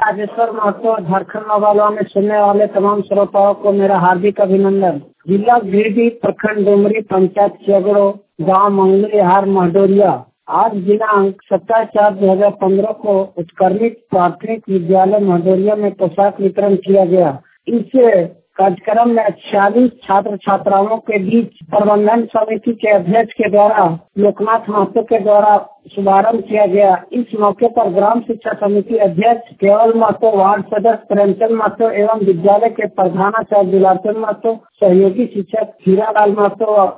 राजेश्वर महतो, झारखंड नवाला में सुनने वाले तमाम श्रोताओं को मेरा हार्दिक अभिनंदन। जिला गिरिडीह, प्रखंड डुमरी, पंचायत चेगड़ो, गांव मंगलीहार महडोरिया। आज दिनांक 27/4/2015 को उत्क्रमित प्राथमिक विद्यालय महडोरिया में पोशाक वितरण किया गया। इस कार्यक्रम में 46 छात्र छात्राओं के बीच प्रबंधन समिति के अध्यक्ष के द्वारा लोकनाथ महतो के द्वारा शुभारंभ किया गया। इस मौके पर ग्राम शिक्षा समिति अध्यक्ष केवल महतो, वार्ड सदस्य प्रेमचंद महतो एवं विद्यालय के प्रधानाचार्य दुलारचंद महतो, सहयोगी शिक्षक हीरालाल महतो